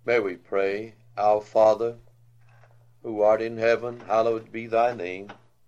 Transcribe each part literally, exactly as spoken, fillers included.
May we pray. Our Father, who art in heaven, hallowed be thy name.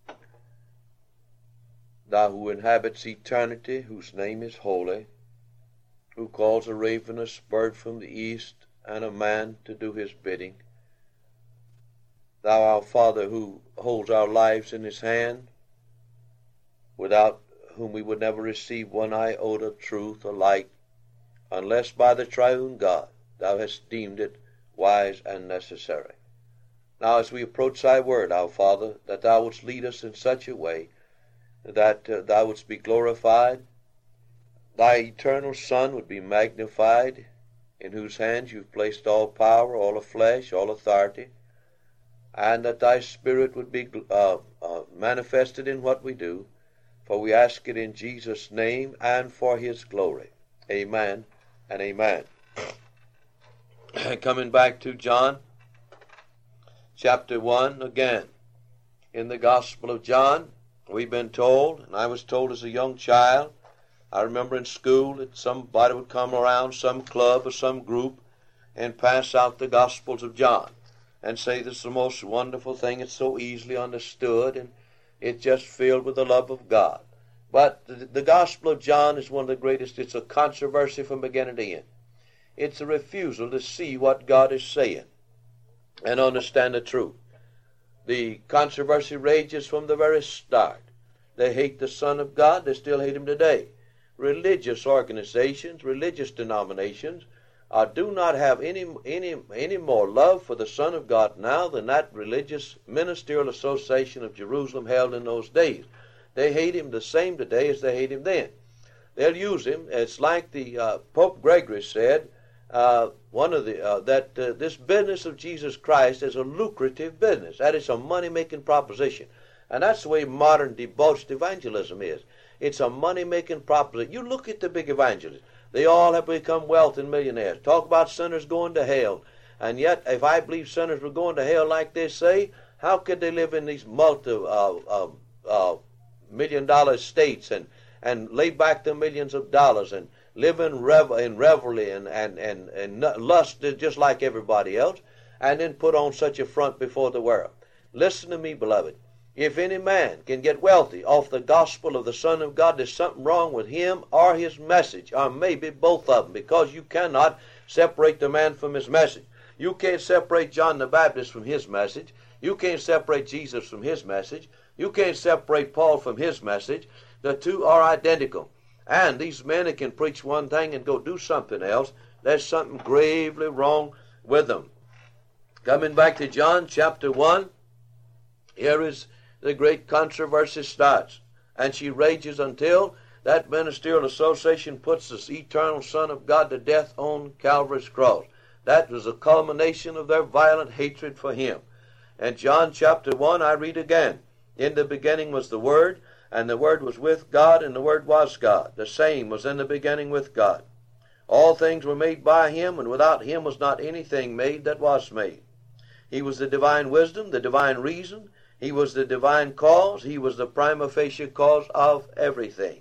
Thou who inhabits eternity, whose name is holy, who calls a ravenous bird from the east and a man to do his bidding. Thou, our Father, who holds our lives in his hand, without whom we would never receive one iota of truth or light, unless by the triune God thou hast deemed it wise and necessary. Now as we approach thy word, our Father, that thou wouldst lead us in such a way that uh, thou wouldst be glorified, thy eternal Son would be magnified, in whose hands you've placed all power, all of flesh, all authority, and that thy Spirit would be uh, uh, manifested in what we do. For we ask it in Jesus' name and for his glory. Amen and amen. Coming back to John chapter one again. In the Gospel of John, we've been told, and I was told as a young child, I remember in school that somebody would come around, some club or some group, and pass out the Gospels of John and say this is the most wonderful thing. It's so easily understood, and it's just filled with the love of God. But the, the Gospel of John is one of the greatest. It's a controversy from beginning to end. It's a refusal to see what God is saying and understand the truth. The controversy rages from the very start. They hate the Son of God. They still hate him today. Religious organizations, religious denominations, uh, do not have any, any, any more love for the Son of God now than that religious ministerial association of Jerusalem held in those days. They hate him the same today as they hate him then. They'll use him. It's like the uh, Pope Gregory said, uh, one of the uh, that uh, this business of Jesus Christ is a lucrative business. That is a money-making proposition. And that's the way modern debauched evangelism is. It's a money-making proposition. You look at the big evangelists. They all have become wealthy and millionaires. Talk about sinners going to hell. And yet, if I believe sinners were going to hell like they say, how could they live in these multi, uh, uh, uh, million-dollar states and, and lay back their millions of dollars and live in, rev in revelry and, and, and, and lust just like everybody else, and then put on such a front before the world? Listen to me, beloved. If any man can get wealthy off the gospel of the Son of God, there's something wrong with him or his message, or maybe both of them, because you cannot separate the man from his message. You can't separate John the Baptist from his message. You can't separate Jesus from his message. You can't separate Paul from his message. The two are identical. And these men that can preach one thing and go do something else, there's something gravely wrong with them. Coming back to John chapter one, here is the great controversy starts. And she rages until that ministerial association puts this eternal Son of God to death on Calvary's cross. That was the culmination of their violent hatred for him. And John chapter one, I read again. In the beginning was the Word, and the Word was with God, and the Word was God. The same was in the beginning with God. All things were made by him, and without him was not anything made that was made. He was the divine wisdom, the divine reason. He was the divine cause. He was the prima facie cause of everything.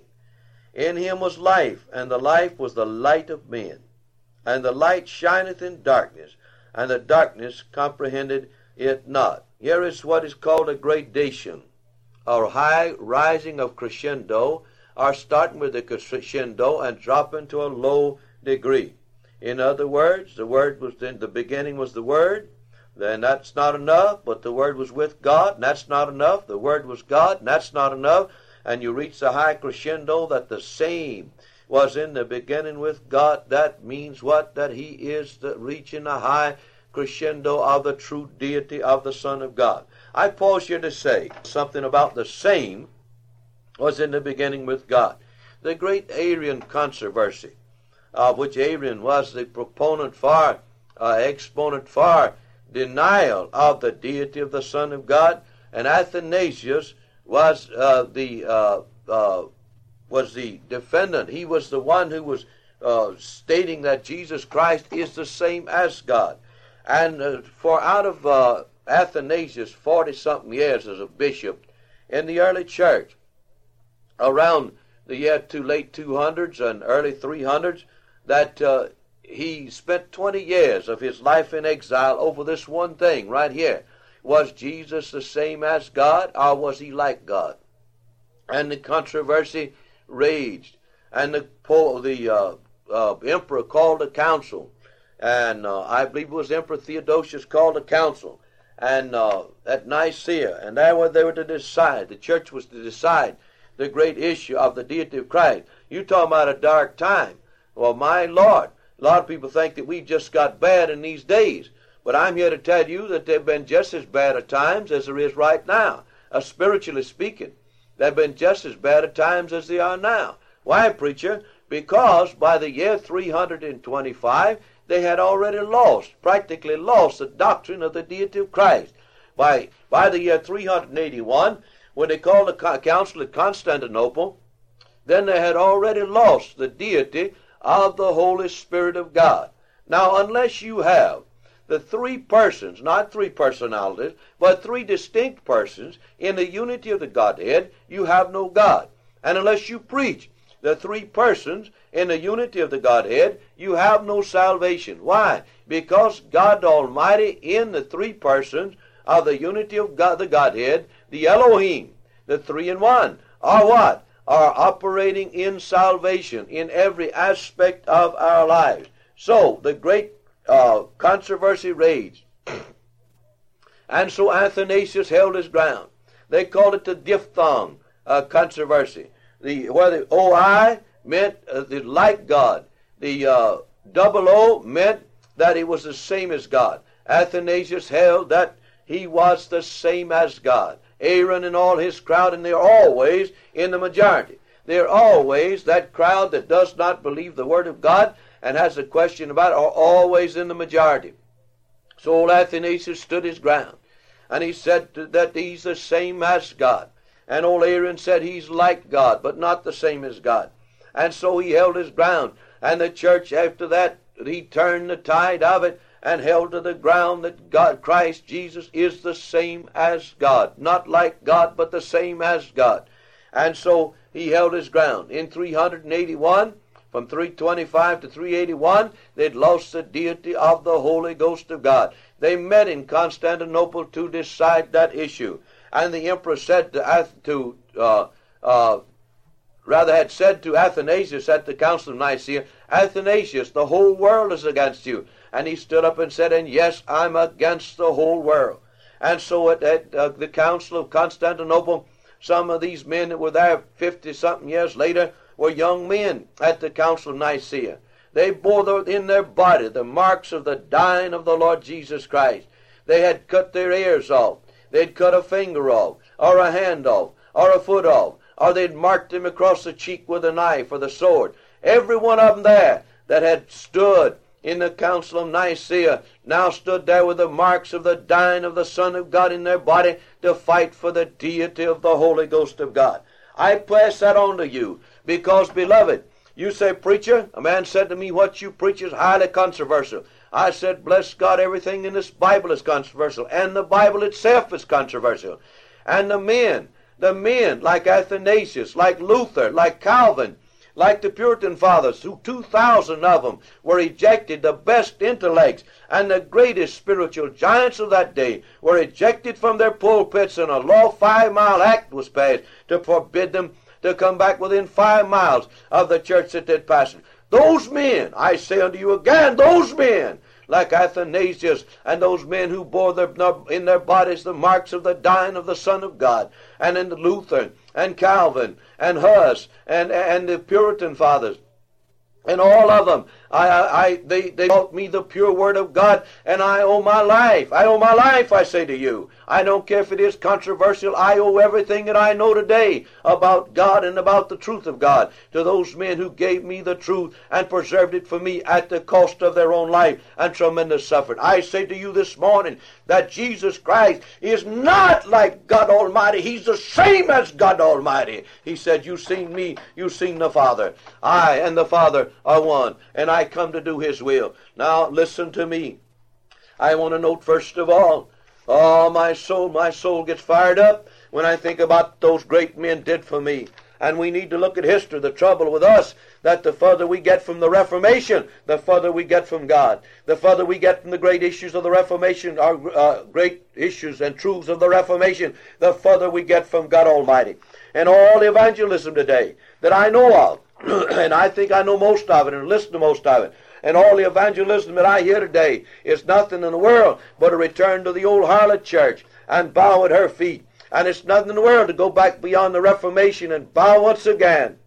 In him was life, and the life was the light of men. And the light shineth in darkness, and the darkness comprehended it not. Here is what is called a gradation, or high rising of crescendo, or starting with the crescendo and dropping to a low degree. In other words, the Word was in the beginning was the Word. Then that's not enough, but the Word was with God, and that's not enough. The Word was God, and that's not enough. And you reach the high crescendo that the same was in the beginning with God. That means what? That he is the, reaching the high crescendo of the true deity of the Son of God. I pause here to say something about the same was in the beginning with God. The great Arian controversy, of which Arian was the proponent for, uh, exponent for, denial of the deity of the Son of God, and Athanasius was uh, the uh, uh, was the defendant. He was the one who was uh, stating that Jesus Christ is the same as God. And uh, for out of uh, Athanasius forty-something years as a bishop in the early church, around the year two, late two hundreds and early three hundreds, that uh, he spent twenty years of his life in exile over this one thing right here. Was Jesus the same as God, or was he like God? And the controversy raged. And the, the uh, uh, emperor called a council. And uh, I believe it was Emperor Theodosius called a council. And uh, at Nicaea. And there were, they were to decide. The church was to decide the great issue of the deity of Christ. You talking about a dark time. Well, my Lord, a lot of people think that we just got bad in these days. But I'm here to tell you that there have been just as bad at times as there is right now. Uh, spiritually speaking, there have been just as bad at times as they are now. Why, preacher? Because by the year three hundred twenty-five, they had already lost, practically lost the doctrine of the deity of Christ. By, by the year three hundred eighty-one, when they called the council at Constantinople, then they had already lost the deity of the Holy Spirit of God. Now, unless you have the three persons, not three personalities, but three distinct persons in the unity of the Godhead, you have no God. And unless you preach the three persons in the unity of the Godhead, you have no salvation. Why? Because God Almighty in the three persons of the unity of God, the Godhead, the Elohim, the three in one, are what? Are operating in salvation in every aspect of our lives. So, the great uh, controversy raged. And so Athanasius held his ground. They called it the diphthong uh, controversy. The, where the O I meant uh, the like God. The uh, double O meant that he was the same as God. Athanasius held that he was the same as God. Aaron and all his crowd, and they're always in the majority. They're always, that crowd that does not believe the Word of God and has a question about it, are always in the majority. So old Athanasius stood his ground, and he said that he's the same as God. And old Aaron said he's like God, but not the same as God. And so he held his ground. And the church after that, he turned the tide of it and held to the ground that God, Christ Jesus, is the same as God. Not like God, but the same as God. And so he held his ground. In three hundred eighty-one, from three twenty-five to three eighty-one, they'd lost the deity of the Holy Ghost of God. They met in Constantinople to decide that issue. And the emperor said to, to uh, uh, rather had said to Athanasius at the Council of Nicaea, Athanasius, the whole world is against you. And he stood up and said, and yes, I'm against the whole world. And so at, at uh, the Council of Constantinople, some of these men that were there fifty-something years later were young men at the Council of Nicaea. They bore the, in their body the marks of the dying of the Lord Jesus Christ. They had cut their ears off. They'd cut a finger off, or a hand off, or a foot off, or they'd marked him across the cheek with a knife or the sword. Every one of them there that had stood in the Council of Nicaea now stood there with the marks of the dying of the Son of God in their body to fight for the deity of the Holy Ghost of God. I pass that on to you because, beloved, you say, preacher, a man said to me, what you preach is highly controversial. I said, bless God, everything in this Bible is controversial, and the Bible itself is controversial. And the men, the men like Athanasius, like Luther, like Calvin, like the Puritan fathers, who two thousand of them were ejected, the best intellects and the greatest spiritual giants of that day were ejected from their pulpits, and a law five-mile act was passed to forbid them to come back within five miles of the church that they'd pastored. Those men, I say unto you again, those men, like Athanasius and those men who bore their, in their bodies the marks of the dying of the Son of God, and in Luther and Calvin and Huss and, and the Puritan fathers, and all of them, I, I, they, they taught me the pure word of God, and I owe my life. I owe my life, I say to you. I don't care if it is controversial. I owe everything that I know today about God and about the truth of God to those men who gave me the truth and preserved it for me at the cost of their own life and tremendous suffering. I say to you this morning that Jesus Christ is not like God Almighty. He's the same as God Almighty. He said, you've seen me, you've seen the Father. I and the Father are one, and I come to do His will. Now listen to me. I want to note first of all, oh, my soul, my soul gets fired up when I think about those great men did for me. And we need to look at history. The trouble with us, that the further we get from the Reformation, the further we get from God. The further we get from the great issues of the Reformation, our uh, great issues and truths of the Reformation, the further we get from God Almighty. And all the evangelism today that I know of, and I think I know most of it and listen to most of it, and all the evangelism that I hear today is nothing in the world but a return to the old harlot church and bow at her feet. And it's nothing in the world to go back beyond the Reformation and bow once again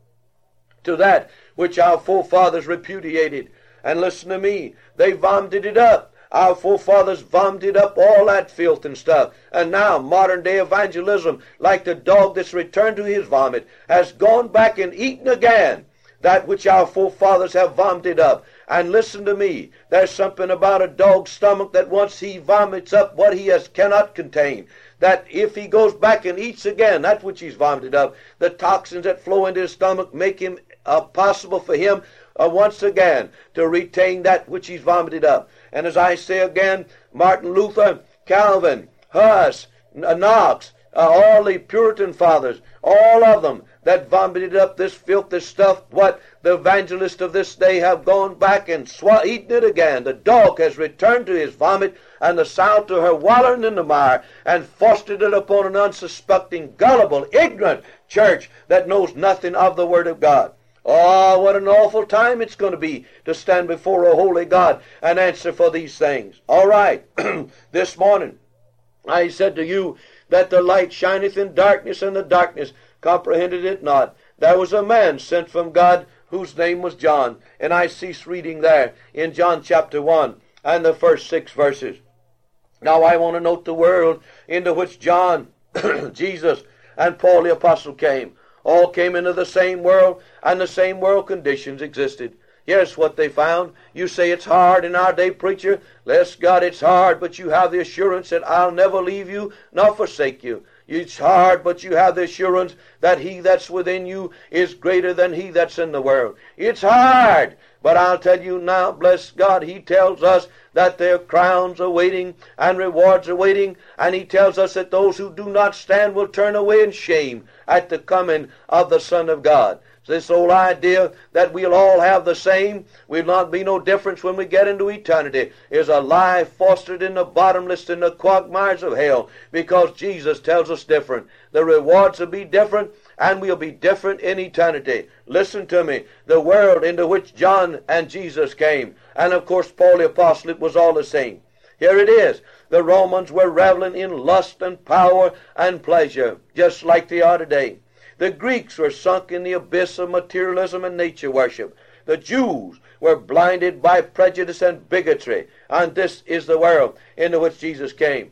to that which our forefathers repudiated. And listen to me, they vomited it up. Our forefathers vomited up all that filth and stuff. And now modern day evangelism, like the dog that's returned to his vomit, has gone back and eaten again that which our forefathers have vomited up. And listen to me, there's something about a dog's stomach that once he vomits up what he has cannot contain, that if he goes back and eats again that which he's vomited up, the toxins that flow into his stomach make him uh, possible for him uh, once again to retain that which he's vomited up. And as I say again, Martin Luther, Calvin, Huss, Knox, uh, all the Puritan fathers, all of them that vomited up this filth, this stuff, what the evangelists of this day have gone back and sw- eaten it again. The dog has returned to his vomit, and the sow to her wallowing in the mire, and fostered it upon an unsuspecting, gullible, ignorant church that knows nothing of the Word of God. Oh, what an awful time it's going to be to stand before a holy God and answer for these things. All right, this morning I said to you that the light shineth in darkness, and the darkness comprehended it not. There was a man sent from God whose name was John. And I cease reading there in John chapter one and the first six verses. Now I want to note the world into which John, Jesus, and Paul the apostle came. All came into the same world, and the same world conditions existed. Here's what they found. You say it's hard in our day, preacher. Bless God, it's hard, but you have the assurance that I'll never leave you nor forsake you. It's hard, but you have the assurance that he that's within you is greater than he that's in the world. It's hard, but I'll tell you now, bless God, he tells us that there are crowns are waiting and rewards are waiting, and he tells us that those who do not stand will turn away in shame at the coming of the Son of God. This old idea that we'll all have the same, will not be no difference when we get into eternity, is a lie fostered in the bottomless and the quagmires of hell, because Jesus tells us different. The rewards will be different, and we'll be different in eternity. Listen to me. The world into which John and Jesus came, and of course Paul the apostle, it was all the same. Here it is. The Romans were reveling in lust and power and pleasure, just like they are today. The Greeks were sunk in the abyss of materialism and nature worship. The Jews were blinded by prejudice and bigotry. And this is the world into which Jesus came.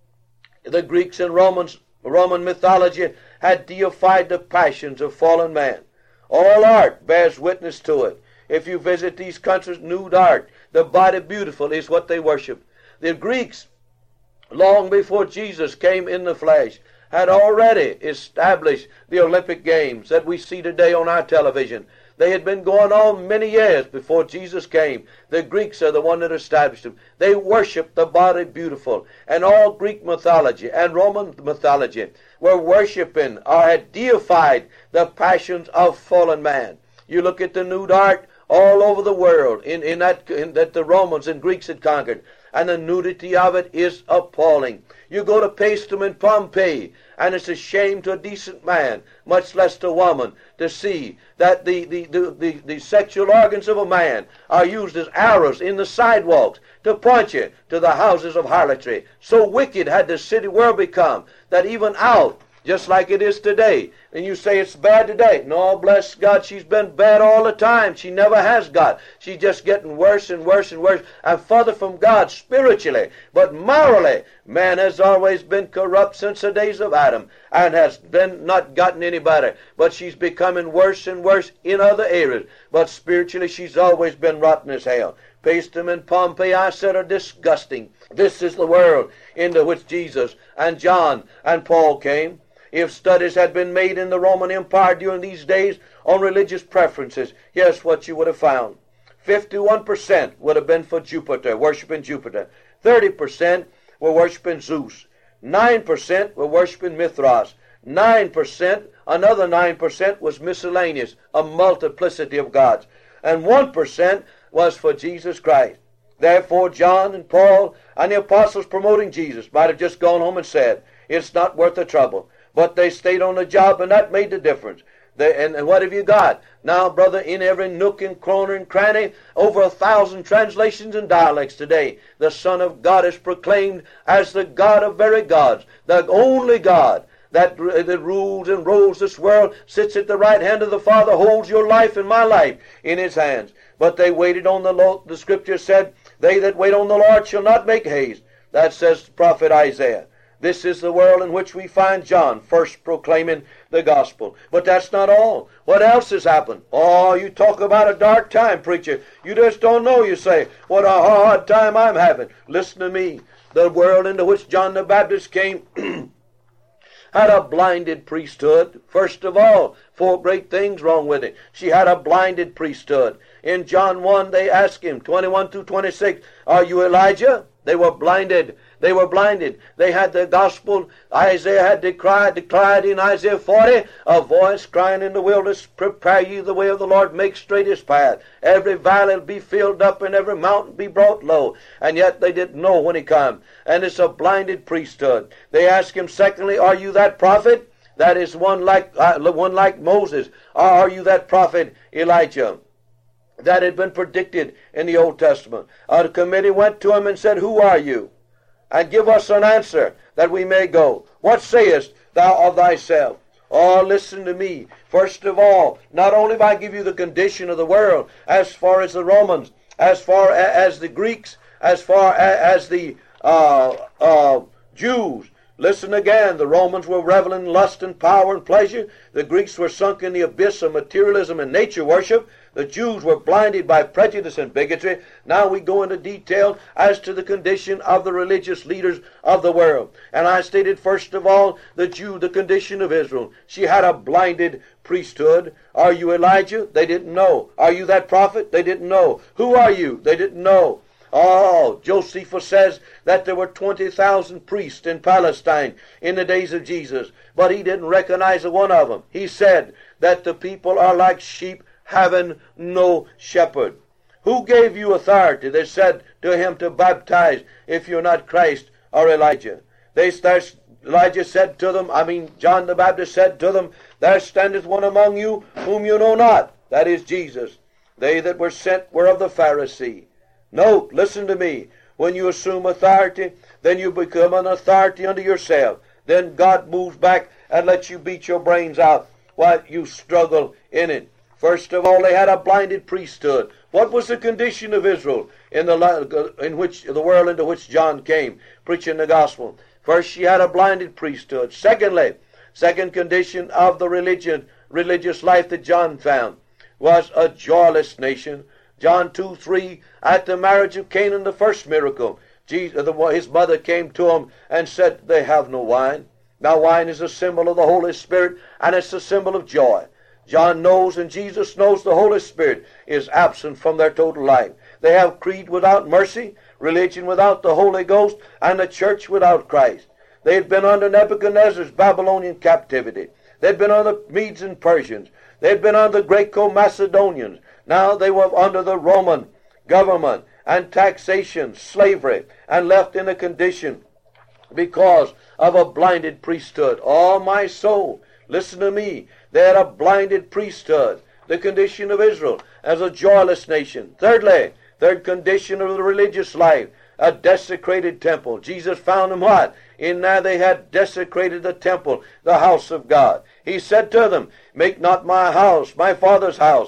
The Greeks and Romans, Roman mythology had deified the passions of fallen man. All art bears witness to it. If you visit these countries, nude art, the body beautiful is what they worship. The Greeks, long before Jesus came in the flesh, had already established the Olympic Games that we see today on our television. They had been going on many years before Jesus came. The Greeks are the one that established them. They worshiped the body beautiful. And all Greek mythology and Roman mythology were worshiping or had deified the passions of fallen man. You look at the nude art all over the world in, in, that, in that the Romans and Greeks had conquered, and the nudity of it is appalling. You go to Paestum in Pompeii, and it's a shame to a decent man, much less to a woman, to see that the, the, the, the, the sexual organs of a man are used as arrows in the sidewalks to point you to the houses of harlotry. So wicked had the city world become that even out, just like it is today, and you say it's bad today. No, bless God, she's been bad all the time. She never has got. She's just getting worse and worse and worse and further from God spiritually. But morally, man has always been corrupt since the days of Adam and has been not gotten any better. But she's becoming worse and worse in other areas. But spiritually, she's always been rotten as hell. Paestum and Pompeii, I said, are disgusting. This is the world into which Jesus and John and Paul came. If studies had been made in the Roman Empire during these days on religious preferences, here's what you would have found. fifty-one percent would have been for Jupiter, worshiping Jupiter. thirty percent were worshiping Zeus. nine percent were worshiping Mithras. nine percent Another nine percent was miscellaneous, a multiplicity of gods. And one percent was for Jesus Christ. Therefore, John and Paul and the apostles promoting Jesus might have just gone home and said, it's not worth the trouble. But they stayed on the job, and that made the difference. They, and, and what have you got? Now, brother, in every nook and corner and cranny, over a thousand translations and dialects today, the Son of God is proclaimed as the God of very gods, the only God that, that rules and rules this world, sits at the right hand of the Father, holds your life and my life in his hands. But they waited on the Lord. The Scripture said, they that wait on the Lord shall not make haste. That says the prophet Isaiah. This is the world in which we find John first proclaiming the gospel. But that's not all. What else has happened? Oh, you talk about a dark time, preacher. You just don't know, you say. What a hard time I'm having. Listen to me. The world into which John the Baptist came had a blinded priesthood. First of all, four great things wrong with it. She had a blinded priesthood. In John one, they asked him, twenty-one through twenty-six, are you Elijah? They were blinded. They were blinded. They had the gospel. Isaiah had declared, declared in Isaiah forty, a voice crying in the wilderness, prepare ye the way of the Lord, make straight his path. Every valley will be filled up and every mountain be brought low. And yet they didn't know when he came. And it's a blinded priesthood. They asked him, secondly, are you that prophet? That is one like, uh, one like Moses. Or are you that prophet Elijah? That had been predicted in the Old Testament. A committee went to him and said, who are you? And give us an answer that we may go. What sayest thou of thyself? Oh, listen to me. First of all, not only if I give you the condition of the world, as far as the Romans, as far as the Greeks, as far as the uh, uh, Jews. Listen again. The Romans were reveling in lust and power and pleasure. The Greeks were sunk in the abyss of materialism and nature worship. The Jews were blinded by prejudice and bigotry. Now we go into detail as to the condition of the religious leaders of the world. And I stated first of all, the Jew, the condition of Israel. She had a blinded priesthood. Are you Elijah? They didn't know. Are you that prophet? They didn't know. Who are you? They didn't know. Oh, Josephus says that there were twenty thousand priests in Palestine in the days of Jesus, but he didn't recognize one of them. He said that the people are like sheep having no shepherd. Who gave you authority? They said to him to baptize if you're not Christ or Elijah. They start, Elijah said to them, I mean John the Baptist said to them, there standeth one among you whom you know not. That is Jesus. They that were sent were of the Pharisee. Note, listen to me. When you assume authority, then you become an authority unto yourself. Then God moves back and lets you beat your brains out while you struggle in it. First of all, they had a blinded priesthood. What was the condition of Israel in the in which the world into which John came, preaching the gospel? First, she had a blinded priesthood. Secondly, second condition of the religion, religious life that John found was a joyless nation. John two three, at the marriage of Canaan, the first miracle, Jesus, his mother came to him and said, they have no wine. Now wine is a symbol of the Holy Spirit, and it's a symbol of joy. John knows and Jesus knows the Holy Spirit is absent from their total life. They have creed without mercy, religion without the Holy Ghost, and the church without Christ. They had been under Nebuchadnezzar's Babylonian captivity. They'd been under Medes and Persians. They'd been under Greco-Macedonians. Now they were under the Roman government and taxation, slavery, and left in a condition because of a blinded priesthood. Oh, my soul, listen to me. They had a blinded priesthood. The condition of Israel as a joyless nation. Thirdly, third condition of the religious life, a desecrated temple. Jesus found them what? In there they had desecrated the temple, the house of God. He said to them, make not my house, my Father's house,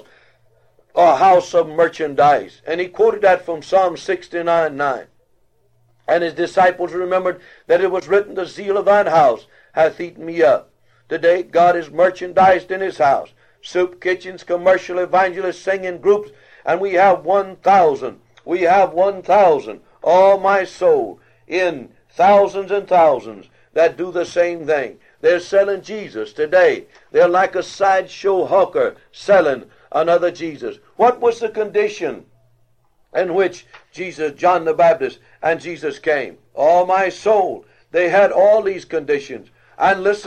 a house of merchandise. And he quoted that from Psalm sixty-nine nine. And his disciples remembered that it was written, the zeal of thine house hath eaten me up. Today God is merchandised in his house. Soup kitchens, commercial evangelists, singing groups, and we have one thousand. We have one thousand. Oh, my soul, in thousands and thousands that do the same thing. They're selling Jesus today. They're like a sideshow hawker selling another Jesus. What was the condition in which Jesus, John the Baptist, and Jesus came? Oh, my soul, they had all these conditions. And listen,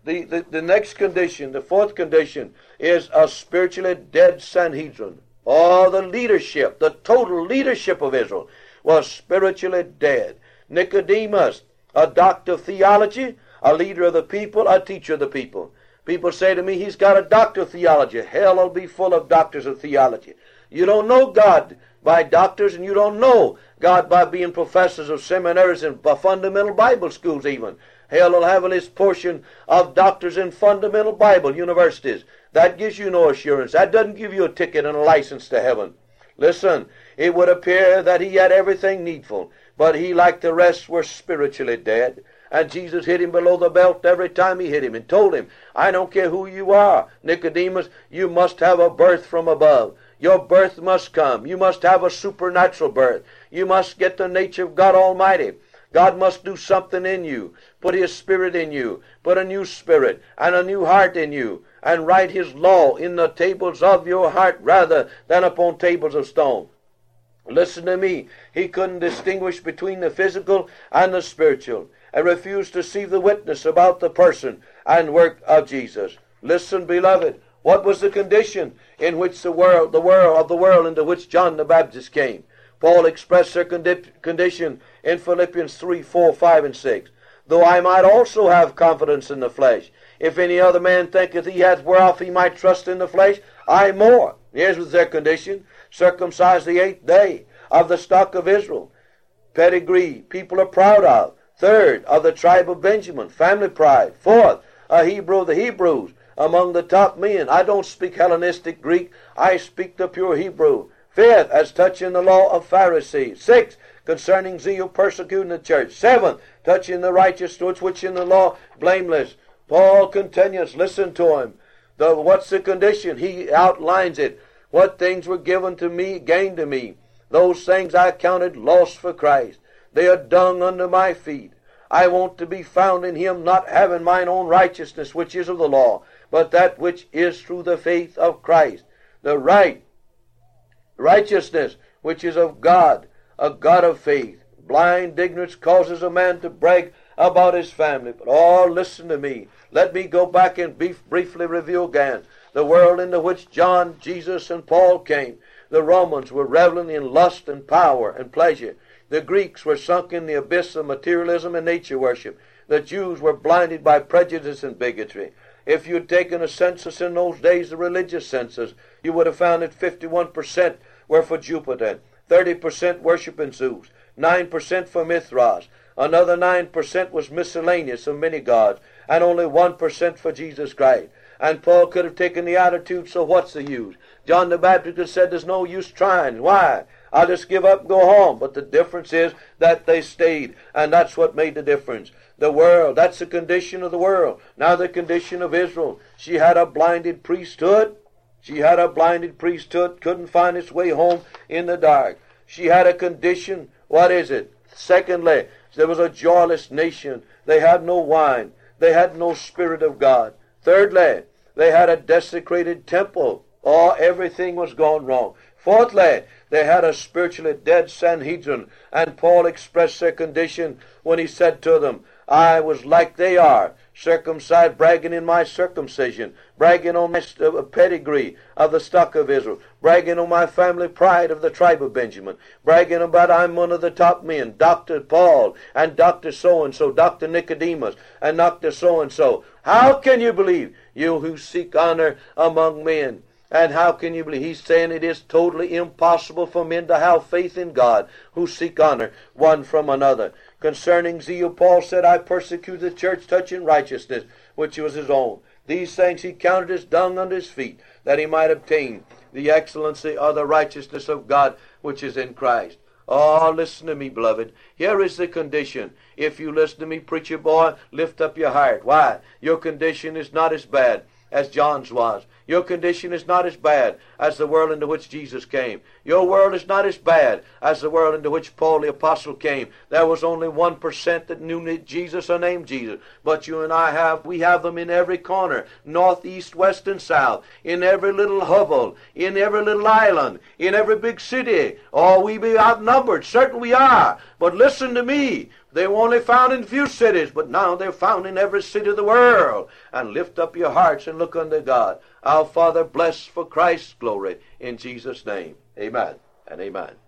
The, the, the next condition, the fourth condition, is a spiritually dead Sanhedrin. All the leadership, the total leadership of Israel was spiritually dead. Nicodemus, a doctor of theology, a leader of the people, a teacher of the people. People say to me, he's got a doctor of theology. Hell will be full of doctors of theology. You don't know God by doctors, and you don't know God by being professors of seminaries and fundamental Bible schools even. Hell will have its portion of doctors in fundamental Bible universities. That gives you no assurance. That doesn't give you a ticket and a license to heaven. Listen, it would appear that he had everything needful, but he, like the rest, were spiritually dead. And Jesus hit him below the belt every time he hit him and told him, I don't care who you are, Nicodemus, you must have a birth from above. Your birth must come. You must have a supernatural birth. You must get the nature of God Almighty. God must do something in you, put His Spirit in you, put a new spirit and a new heart in you, and write His law in the tables of your heart rather than upon tables of stone. Listen to me. He couldn't distinguish between the physical and the spiritual, and refused to see the witness about the person and work of Jesus. Listen, beloved, what was the condition in which the world, the world of the world into which John the Baptist came? Paul expressed their condi- condition in Philippians three, four, five, and six. Though I might also have confidence in the flesh, if any other man thinketh he hath whereof he might trust in the flesh, I more. Here's was their condition. Circumcised the eighth day, of the stock of Israel. Pedigree, people are proud of. Third, of the tribe of Benjamin, family pride. Fourth, a Hebrew of the Hebrews, among the top men. I don't speak Hellenistic Greek. I speak the pure Hebrew. Fifth, as touching the law of Pharisees. Sixth, concerning zeal persecuting the church. Seventh, touching the righteous stewards, which in the law blameless. Paul continues, listen to him. The, what's the condition? He outlines it. What things were given to me, gained to me. Those things I counted lost for Christ. They are dung under my feet. I want to be found in Him, not having mine own righteousness, which is of the law, but that which is through the faith of Christ. The right righteousness, which is of God, a God of faith. Blind ignorance causes a man to brag about his family. But oh, listen to me. Let me go back and brief, briefly review again the world into which John, Jesus, and Paul came. The Romans were reveling in lust and power and pleasure. The Greeks were sunk in the abyss of materialism and nature worship. The Jews were blinded by prejudice and bigotry. If you'd taken a census in those days, a religious census, you would have found that fifty-one percent were for Jupiter, thirty percent worshiping Zeus, nine percent for Mithras, another nine percent was miscellaneous of many gods, and only one percent for Jesus Christ. And Paul could have taken the attitude, so what's the use? John the Baptist had said, there's no use trying. Why? I'll just give up and go home. But the difference is that they stayed, and that's what made the difference. The world, that's the condition of the world. Now the condition of Israel. She had a blinded priesthood. She had a blinded priesthood, couldn't find its way home in the dark. She had a condition. What is it? Secondly, there was a joyless nation. They had no wine. They had no Spirit of God. Thirdly, they had a desecrated temple. Oh, everything was gone wrong. Fourthly, they had a spiritually dead Sanhedrin, and Paul expressed their condition when he said to them, I was like they are, circumcised, bragging in my circumcision, bragging on my pedigree of the stock of Israel, bragging on my family pride of the tribe of Benjamin, bragging about I'm one of the top men, Doctor Paul, and Doctor so-and-so, Doctor Nicodemus, and Doctor so-and-so. How can you believe, you who seek honor among men? And how can you believe? He's saying it is totally impossible for men to have faith in God who seek honor one from another. Concerning zeal, Paul said, I persecuted the church touching righteousness, which was his own. These things he counted as dung under his feet, that he might obtain the excellency or the righteousness of God, which is in Christ. Oh, listen to me, beloved. Here is the condition. If you listen to me, preacher boy, lift up your heart. Why? Your condition is not as bad as John's was. Your condition is not as bad as the world into which Jesus came. Your world is not as bad as the world into which Paul the Apostle came. There was only one percent that knew Jesus or named Jesus. But you and I have, we have them in every corner, north, east, west, and south, in every little hovel, in every little island, in every big city. Oh, we be outnumbered. Certain we are. But listen to me. They were only found in few cities, but now they're found in every city of the world. And lift up your hearts and look unto God. Our Father, bless for Christ's glory. In Jesus' name, amen and amen.